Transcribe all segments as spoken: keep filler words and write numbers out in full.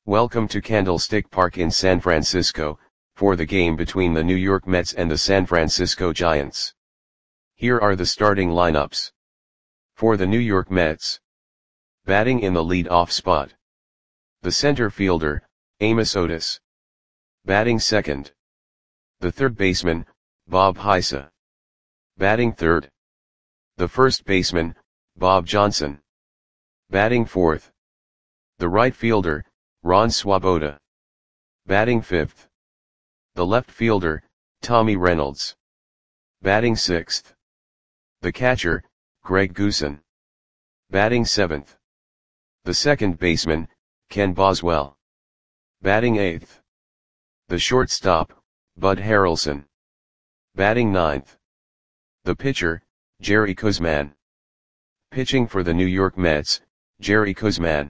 Welcome to Candlestick Park in San Francisco, for the game between the New York Mets and the San Francisco Giants. Here are the starting lineups. For the New York Mets. Batting in the lead-off spot. The center fielder, Amos Otis. Batting second. The third baseman, Bob Heise. Batting third. The first baseman, Bob Johnson. Batting fourth. The right fielder, Ron Swoboda. Batting fifth. The left fielder, Tommy Reynolds. Batting sixth. The catcher, Greg Goosen. Batting seventh. The second baseman, Ken Boswell. Batting eighth. The shortstop, Bud Harrelson. Batting ninth. The pitcher, Jerry Koosman. Pitching for the New York Mets, Jerry Koosman.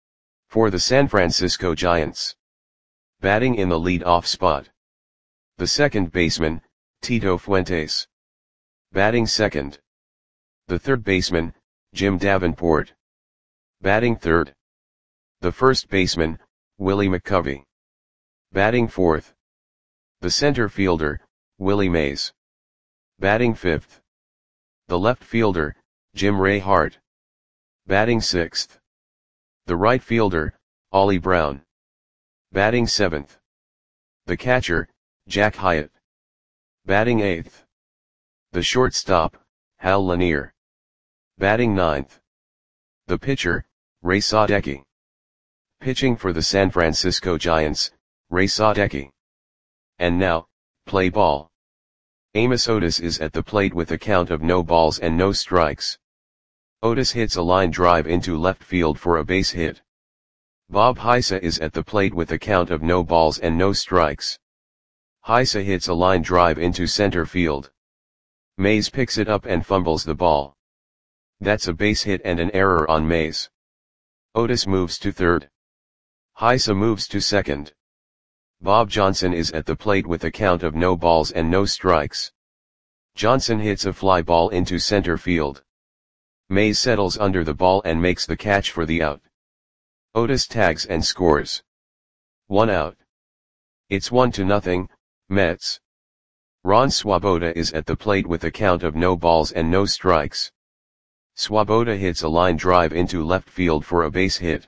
For the San Francisco Giants. Batting in the lead-off spot. The second baseman, Tito Fuentes. Batting second. The third baseman, Jim Davenport. Batting third. The first baseman, Willie McCovey. Batting fourth. The center fielder, Willie Mays. Batting fifth. The left fielder, Jim Ray Hart. Batting sixth. The right fielder, Ollie Brown. Batting seventh. The catcher, Jack Hyatt. Batting eighth. The shortstop, Hal Lanier. Batting ninth. The pitcher, Ray Sadecki. Pitching for the San Francisco Giants, Ray Sadecki. And now, play ball. Amos Otis is at the plate with a count of no balls and no strikes. Otis hits a line drive into left field for a base hit. Bob Heise is at the plate with a count of no balls and no strikes. Heise hits a line drive into center field. Mays picks it up and fumbles the ball. That's a base hit and an error on Mays. Otis moves to third. Heise moves to second. Bob Johnson is at the plate with a count of no balls and no strikes. Johnson hits a fly ball into center field. Mays settles under the ball and makes the catch for the out. Otis tags and scores. One out. It's one to nothing, Mets. Ron Swoboda is at the plate with a count of no balls and no strikes. Swoboda hits a line drive into left field for a base hit.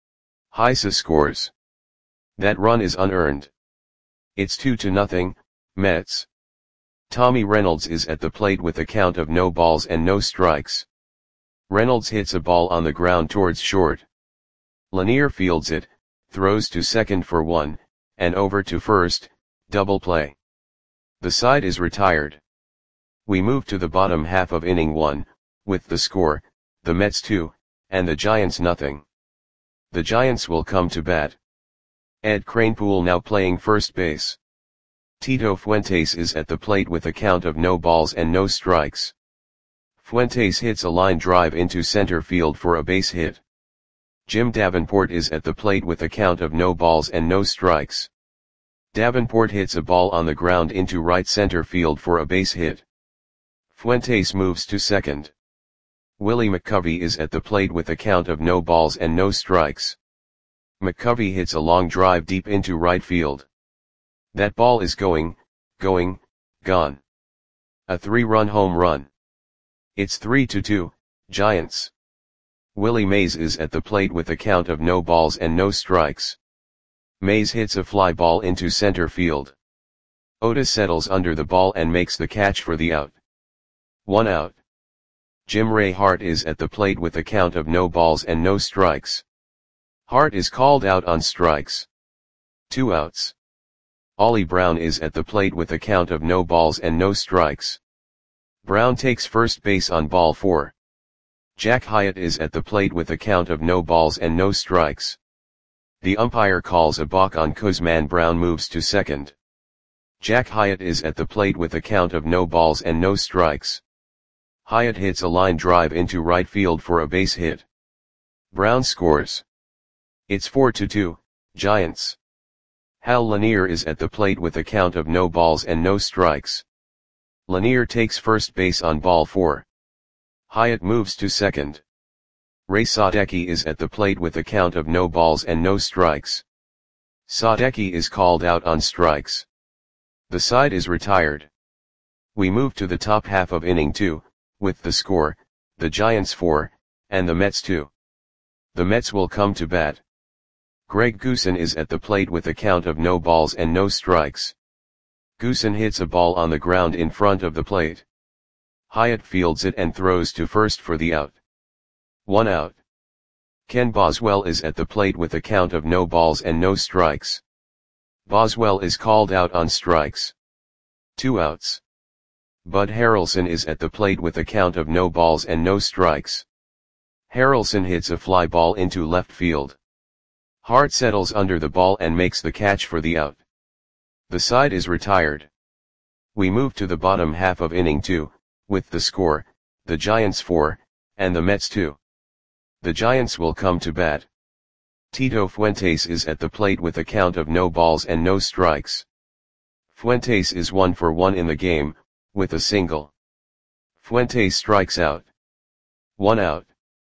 Heise scores. That run is unearned. It's two to nothing, Mets. Tommy Reynolds is at the plate with a count of no balls and no strikes. Reynolds hits a ball on the ground towards short. Lanier fields it, throws to second for one, and over to first, double play. The side is retired. We move to the bottom half of inning one, with the score, the Mets two, and the Giants nothing. The Giants will come to bat. Ed Kranepool now playing first base. Tito Fuentes is at the plate with a count of no balls and no strikes. Fuentes hits a line drive into center field for a base hit. Jim Davenport is at the plate with a count of no balls and no strikes. Davenport hits a ball on the ground into right center field for a base hit. Fuentes moves to second. Willie McCovey is at the plate with a count of no balls and no strikes. McCovey hits a long drive deep into right field. That ball is going, going, gone. A three-run home run. It's three to two, Giants. Willie Mays is at the plate with a count of no balls and no strikes. Mays hits a fly ball into center field. Otis settles under the ball and makes the catch for the out. One out. Jim Ray Hart is at the plate with a count of no balls and no strikes. Hart is called out on strikes. Two outs. Ollie Brown is at the plate with a count of no balls and no strikes. Brown takes first base on ball four. Jack Hyatt is at the plate with a count of no balls and no strikes. The umpire calls a balk on Koosman. Brown moves to second. Jack Hyatt is at the plate with a count of no balls and no strikes. Hyatt hits a line drive into right field for a base hit. Brown scores. It's four to two, Giants. Hal Lanier is at the plate with a count of no balls and no strikes. Lanier takes first base on ball four. Hyatt moves to second. Ray Sadecki is at the plate with a count of no balls and no strikes. Sadecki is called out on strikes. The side is retired. We move to the top half of inning two, with the score, the Giants four, and the Mets two. The Mets will come to bat. Greg Goosen is at the plate with a count of no balls and no strikes. Goosen hits a ball on the ground in front of the plate. Hyatt fields it and throws to first for the out. One out. Ken Boswell is at the plate with a count of no balls and no strikes. Boswell is called out on strikes. Two outs. Bud Harrelson is at the plate with a count of no balls and no strikes. Harrelson hits a fly ball into left field. Hart settles under the ball and makes the catch for the out. The side is retired. We move to the bottom half of inning two, with the score, the Giants four, and the Mets two. The Giants will come to bat. Tito Fuentes is at the plate with a count of no balls and no strikes. Fuentes is one for one in the game, with a single. Fuentes strikes out. One out.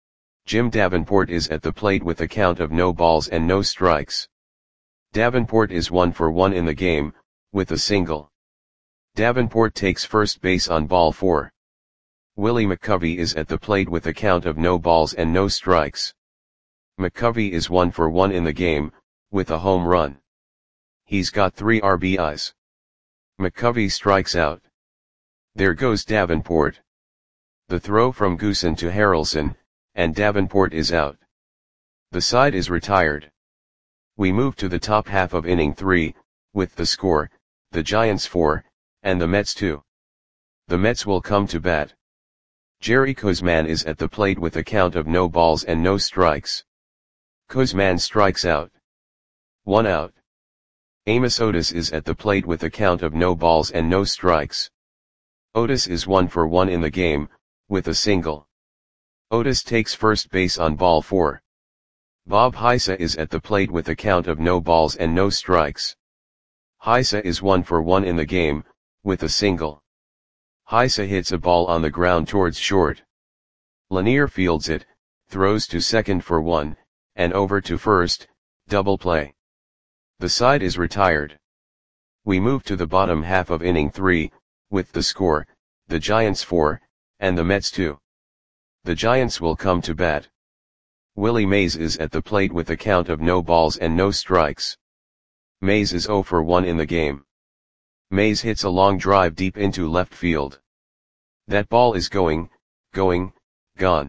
Jim Davenport is at the plate with a count of no balls and no strikes. Davenport is one for one in the game, with a single. Davenport takes first base on ball four. Willie McCovey is at the plate with a count of no balls and no strikes. McCovey is one for one in the game, with a home run. He's got three R B Is. McCovey strikes out. There goes Davenport. The throw from Goosen to Harrelson, and Davenport is out. The side is retired. We move to the top half of inning three, with the score, the Giants four, and the Mets two. The Mets will come to bat. Jerry Koosman is at the plate with a count of no balls and no strikes. Koosman strikes out. One out. Amos Otis is at the plate with a count of no balls and no strikes. Otis is one for one in the game, with a single. Otis takes first base on ball four. Bob Heisa is at the plate with a count of no balls and no strikes. Heisa is one for one in the game, with a single. Heisa hits a ball on the ground towards short. Lanier fields it, throws to second for one, and over to first, double play. The side is retired. We move to the bottom half of inning three, with the score, the Giants four, and the Mets two. The Giants will come to bat. Willie Mays is at the plate with a count of no balls and no strikes. Mays is zero for one in the game. Mays hits a long drive deep into left field. That ball is going, going, gone.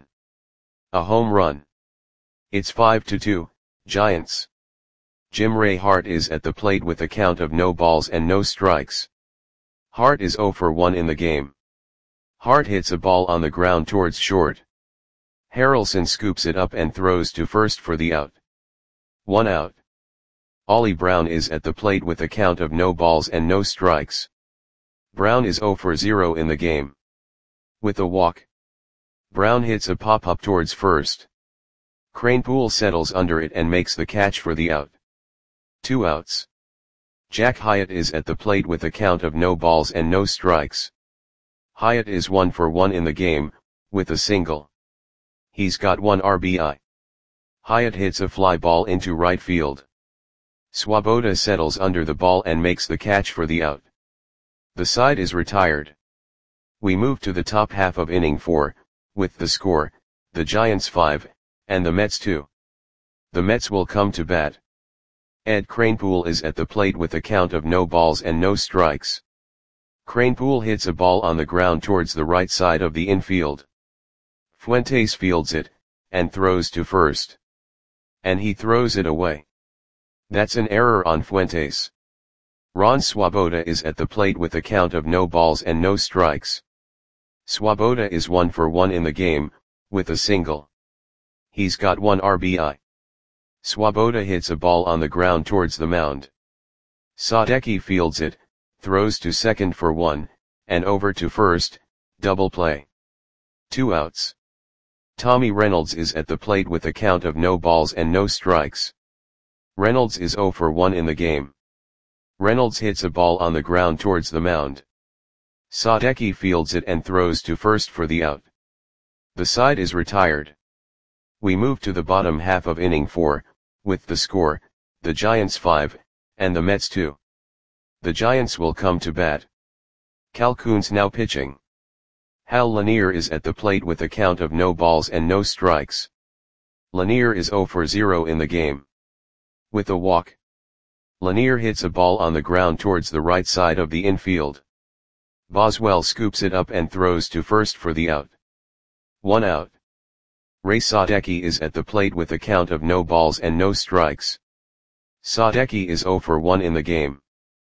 A home run. It's five to two, Giants. Jim Ray Hart is at the plate with a count of no balls and no strikes. Hart is zero for one in the game. Hart hits a ball on the ground towards short. Harrelson scoops it up and throws to first for the out. One out. Ollie Brown is at the plate with a count of no balls and no strikes. Brown is zero for zero in the game. With a walk. Brown hits a pop-up towards first. Kranepool settles under it and makes the catch for the out. Two outs. Jack Hyatt is at the plate with a count of no balls and no strikes. Hyatt is one for one in the game, with a single. He's got one R B I. Hyatt hits a fly ball into right field. Swoboda settles under the ball and makes the catch for the out. The side is retired. We move to the top half of inning four, with the score, the Giants five, and the Mets two. The Mets will come to bat. Ed Kranepool is at the plate with a count of no balls and no strikes. Kranepool hits a ball on the ground towards the right side of the infield. Fuentes fields it, and throws to first. And he throws it away. That's an error on Fuentes. Ron Swoboda is at the plate with a count of no balls and no strikes. Swoboda is one for one in the game, with a single. He's got one R B I. Swoboda hits a ball on the ground towards the mound. Sadecki fields it, throws to second for one, and over to first, double play. Two outs. Tommy Reynolds is at the plate with a count of no balls and no strikes. Reynolds is zero for one in the game. Reynolds hits a ball on the ground towards the mound. Sadecki fields it and throws to first for the out. The side is retired. We move to the bottom half of inning four, with the score, the Giants five, and the Mets two. The Giants will come to bat. Calhoun's now pitching. Hal Lanier is at the plate with a count of no balls and no strikes. Lanier is zero for zero in the game. With a walk, Lanier hits a ball on the ground towards the right side of the infield. Boswell scoops it up and throws to first for the out. One out. Ray Sadecki is at the plate with a count of no balls and no strikes. Sadecki is zero for one in the game.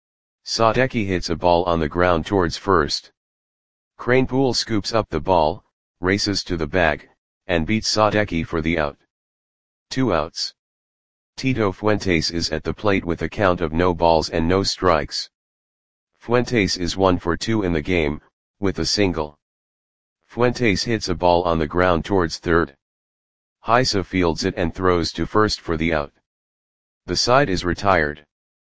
Sadecki hits a ball on the ground towards first. Kranepool scoops up the ball, races to the bag, and beats Sadecki for the out. Two outs. Tito Fuentes is at the plate with a count of no balls and no strikes. Fuentes is one for two in the game, with a single. Fuentes hits a ball on the ground towards third. Heisa fields it and throws to first for the out. The side is retired.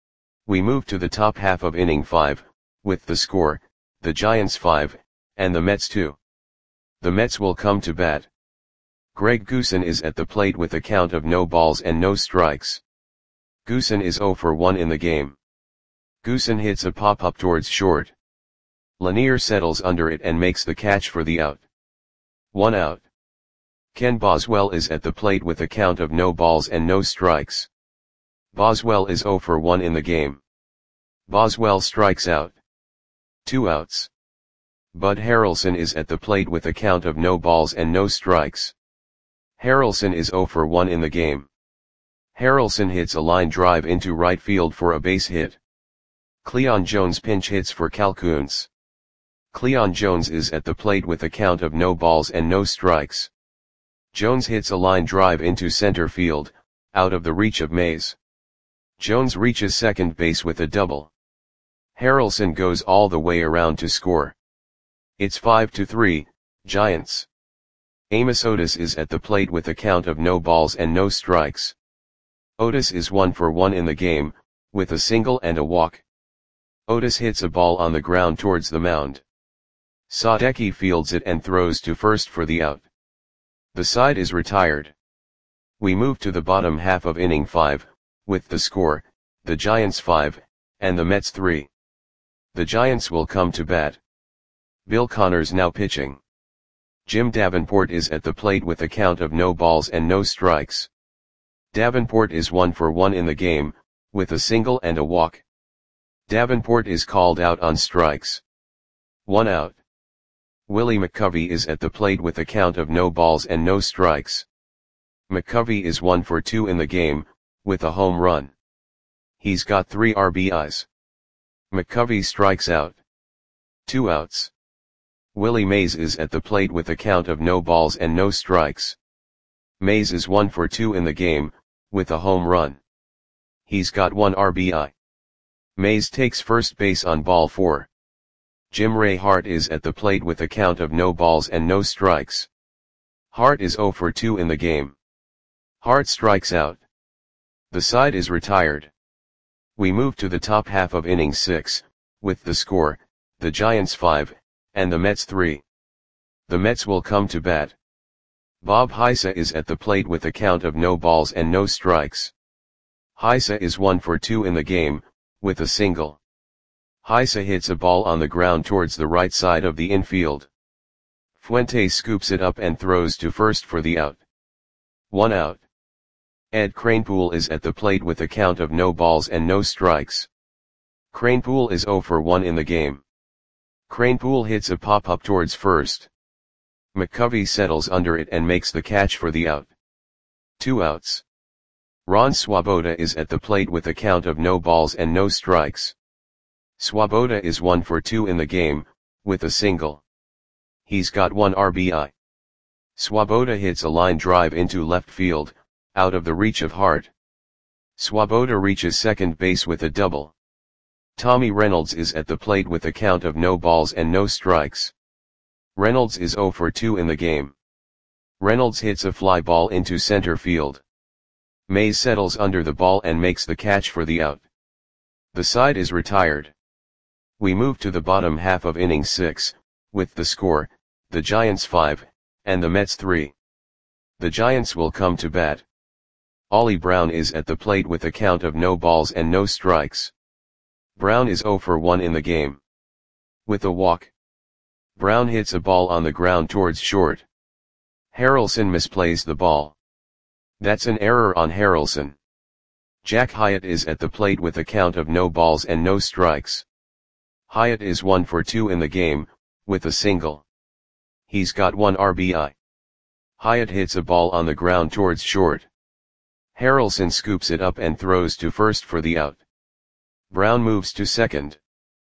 We move to the top half of inning five, with the score, the Giants five, and the Mets two. The Mets will come to bat. Greg Goosen is at the plate with a count of no balls and no strikes. Goosen is zero for one in the game. Goosen hits a pop-up towards short. Lanier settles under it and makes the catch for the out. One out. Ken Boswell is at the plate with a count of no balls and no strikes. Boswell is zero for one in the game. Boswell strikes out. Two outs. Bud Harrelson is at the plate with a count of no balls and no strikes. Harrelson is zero for one in the game. Harrelson hits a line drive into right field for a base hit. Cleon Jones pinch hits for Calhoun's. Cleon Jones is at the plate with a count of no balls and no strikes. Jones hits a line drive into center field, out of the reach of Mays. Jones reaches second base with a double. Harrelson goes all the way around to score. It's five to three, Giants. Amos Otis is at the plate with a count of no balls and no strikes. Otis is one for one in the game, with a single and a walk. Otis hits a ball on the ground towards the mound. Sadecki fields it and throws to first for the out. The side is retired. We move to the bottom half of inning five, with the score, the Giants five, and the Mets three. The Giants will come to bat. Bill Connors now pitching. Jim Davenport is at the plate with a count of no balls and no strikes. Davenport is one for one in the game, with a single and a walk. Davenport is called out on strikes. One out. Willie McCovey is at the plate with a count of no balls and no strikes. McCovey is one for two in the game, with a home run. He's got three R B Is. McCovey strikes out. Two outs. Willie Mays is at the plate with a count of no balls and no strikes. Mays is one for two in the game, with a home run. He's got one R B I. Mays takes first base on ball four. Jim Ray Hart is at the plate with a count of no balls and no strikes. Hart is zero for two in the game. Hart strikes out. The side is retired. We move to the top half of inning six, with the score, the Giants five, and the Mets three. The Mets will come to bat. Bob Heisa is at the plate with a count of no balls and no strikes. Heisa is one for two in the game, with a single. Heisa hits a ball on the ground towards the right side of the infield. Fuentes scoops it up and throws to first for the out. One out. Ed Kranepool is at the plate with a count of no balls and no strikes. Kranepool is zero for one in the game. Kranepool hits a pop-up towards first. McCovey settles under it and makes the catch for the out. Two outs. Ron Swoboda is at the plate with a count of no balls and no strikes. Swoboda is one for two in the game, with a single. He's got one R B I. Swoboda hits a line drive into left field, out of the reach of Hart. Swoboda reaches second base with a double. Tommy Reynolds is at the plate with a count of no balls and no strikes. Reynolds is zero for two in the game. Reynolds hits a fly ball into center field. Mays settles under the ball and makes the catch for the out. The side is retired. We move to the bottom half of inning six, with the score, the Giants five, and the Mets three. The Giants will come to bat. Ollie Brown is at the plate with a count of no balls and no strikes. Brown is zero for one in the game. With a walk, Brown hits a ball on the ground towards short. Harrelson misplays the ball. That's an error on Harrelson. Jack Hyatt is at the plate with a count of no balls and no strikes. Hyatt is one for two in the game, with a single. He's got one R B I. Hyatt hits a ball on the ground towards short. Harrelson scoops it up and throws to first for the out. Brown moves to second.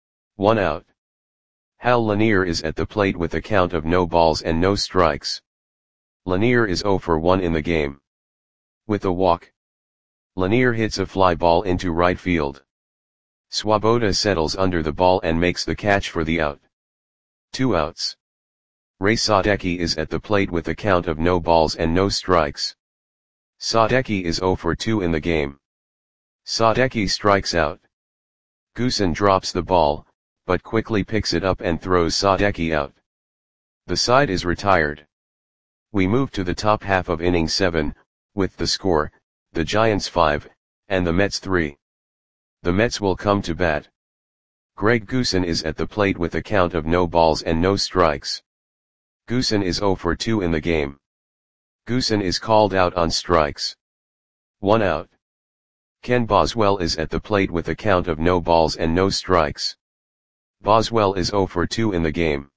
One out. Hal Lanier is at the plate with a count of no balls and no strikes. Lanier is zero for one in the game. With a walk, Lanier hits a fly ball into right field. Swoboda settles under the ball and makes the catch for the out. Two outs. Ray Sadecki is at the plate with a count of no balls and no strikes. Sadecki is zero for two in the game. Sadecki strikes out. Goosen drops the ball, but quickly picks it up and throws Sadecki out. The side is retired. We move to the top half of inning seven, with the score, the Giants five, and the Mets three. The Mets will come to bat. Greg Goosen is at the plate with a count of no balls and no strikes. Goosen is zero for two in the game. Goosen is called out on strikes. One out. Ken Boswell is at the plate with a count of no balls and no strikes. Boswell is zero for two in the game.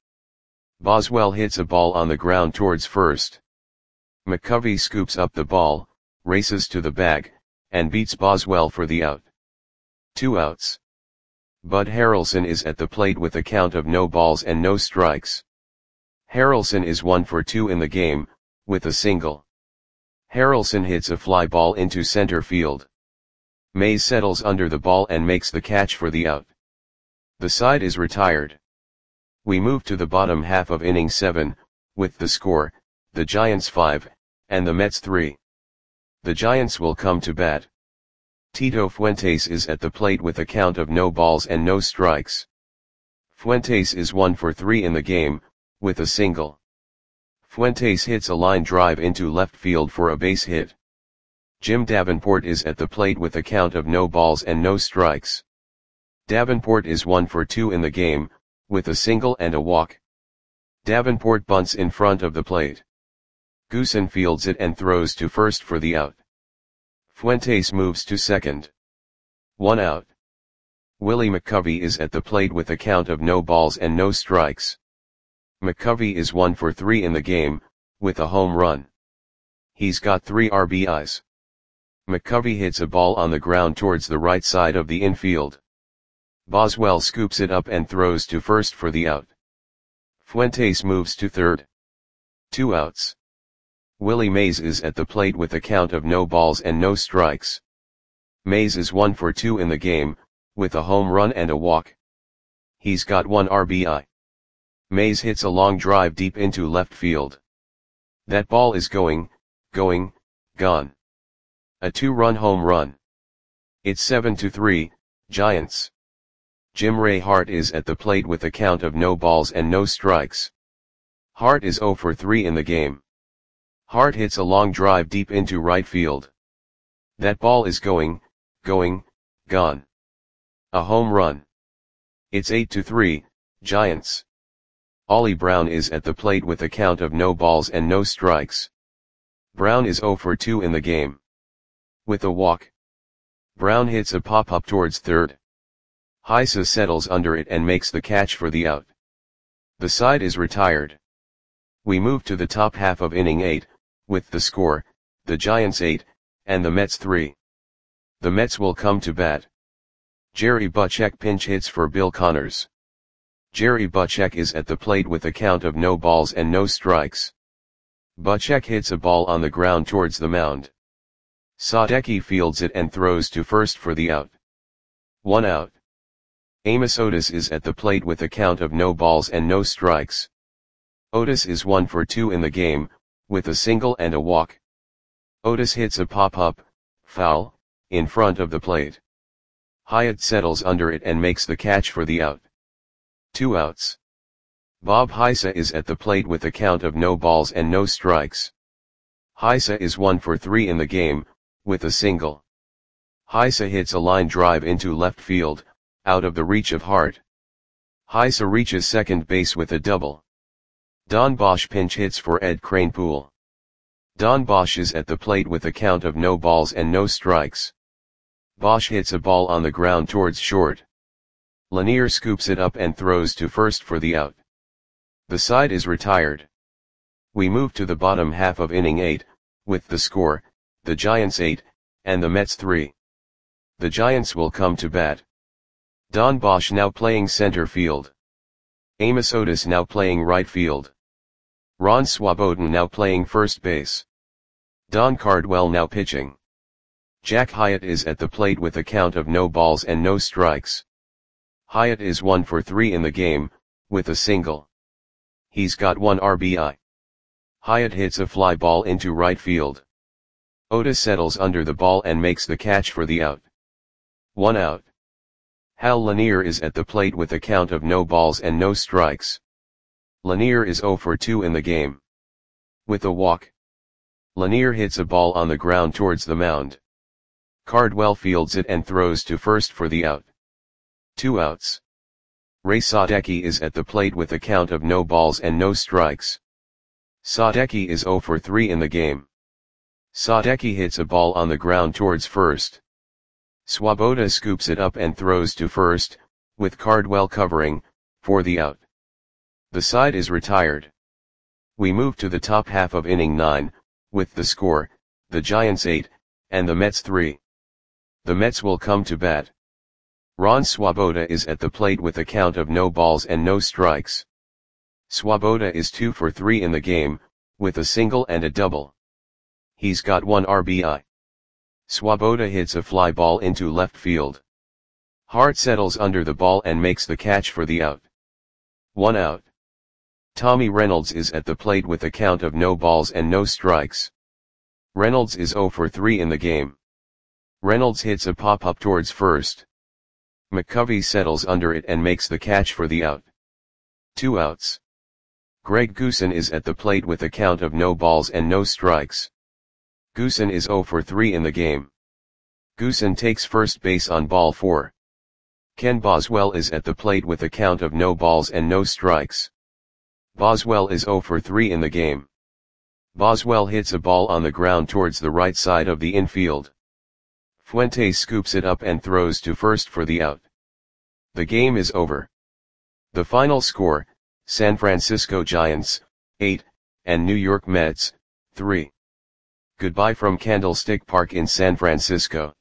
Boswell hits a ball on the ground towards first. McCovey scoops up the ball, races to the bag, and beats Boswell for the out. Two outs. Bud Harrelson is at the plate with a count of no balls and no strikes. Harrelson is one for two in the game, with a single. Harrelson hits a fly ball into center field. Mays settles under the ball and makes the catch for the out. The side is retired. We move to the bottom half of inning seven, with the score, the Giants five, and the Mets three. The Giants will come to bat. Tito Fuentes is at the plate with a count of no balls and no strikes. Fuentes is one for three in the game, with a single. Fuentes hits a line drive into left field for a base hit. Jim Davenport is at the plate with a count of no balls and no strikes. Davenport is one for two in the game, with a single and a walk. Davenport bunts in front of the plate. Goosen fields it and throws to first for the out. Fuentes moves to second. One out. Willie McCovey is at the plate with a count of no balls and no strikes. McCovey is one for three in the game, with a home run. He's got three R B Is. McCovey hits a ball on the ground towards the right side of the infield. Boswell scoops it up and throws to first for the out. Fuentes moves to third. Two outs. Willie Mays is at the plate with a count of no balls and no strikes. Mays is one for two in the game, with a home run and a walk. He's got one R B I. Mays hits a long drive deep into left field. That ball is going, going, gone. A two-run home run. It's seven to three, Giants. Jim Ray Hart is at the plate with a count of no balls and no strikes. Hart is zero for three in the game. Hart hits a long drive deep into right field. That ball is going, going, gone. A home run. It's eight to three, Giants. Ollie Brown is at the plate with a count of no balls and no strikes. Brown is zero for two in the game. With a walk, Brown hits a pop-up towards third. Heisa settles under it and makes the catch for the out. The side is retired. We move to the top half of inning eight, with the score, the Giants eight, and the Mets three. The Mets will come to bat. Jerry Butchek pinch hits for Bill Connors. Jerry Butchek is at the plate with a count of no balls and no strikes. Butchek hits a ball on the ground towards the mound. Sadecki fields it and throws to first for the out. One out. Amos Otis is at the plate with a count of no balls and no strikes. Otis is one for two in the game, with a single and a walk. Otis hits a pop-up, foul, in front of the plate. Hyatt settles under it and makes the catch for the out. Two outs. Bob Heisa is at the plate with a count of no balls and no strikes. Heisa is one for three in the game, with a single. Heise hits a line drive into left field, out of the reach of Hart. Heise reaches second base with a double. Don Bosch pinch hits for Ed Kranepool. Don Bosch is at the plate with a count of no balls and no strikes. Bosch hits a ball on the ground towards short. Lanier scoops it up and throws to first for the out. The side is retired. We move to the bottom half of inning eight, with the score, the Giants eight, and the Mets three. The Giants will come to bat. Don Bosch now playing center field. Amos Otis now playing right field. Ron Swoboda now playing first base. Don Cardwell now pitching. Jack Hyatt is at the plate with a count of no balls and no strikes. Hyatt is one for three in the game, with a single. He's got one R B I. Hyatt hits a fly ball into right field. Otis settles under the ball and makes the catch for the out. One out. Hal Lanier is at the plate with a count of no balls and no strikes. Lanier is zero for two in the game. With a walk. Lanier hits a ball on the ground towards the mound. Cardwell fields it and throws to first for the out. Two outs. Ray Sadecki is at the plate with a count of no balls and no strikes. Sadecki is zero for three in the game. Sadecki hits a ball on the ground towards first. Swoboda scoops it up and throws to first, with Cardwell covering, for the out. The side is retired. We move to the top half of inning nine, with the score, the Giants eight, and the Mets three. The Mets will come to bat. Ron Swoboda is at the plate with a count of no balls and no strikes. Swoboda is two for three in the game, with a single and a double. He's got one R B I. Swoboda hits a fly ball into left field. Hart settles under the ball and makes the catch for the out. One out. Tommy Reynolds is at the plate with a count of no balls and no strikes. Reynolds is zero for three in the game. Reynolds hits a pop-up towards first. McCovey settles under it and makes the catch for the out. Two outs. Greg Goosen is at the plate with a count of no balls and no strikes. Goosen is zero for three in the game. Goosen takes first base on ball four. Ken Boswell is at the plate with a count of no balls and no strikes. Boswell is zero for three in the game. Boswell hits a ball on the ground towards the right side of the infield. Fuentes scoops it up and throws to first for the out. The game is over. The final score, San Francisco Giants, eight, and New York Mets, three. Goodbye from Candlestick Park in San Francisco.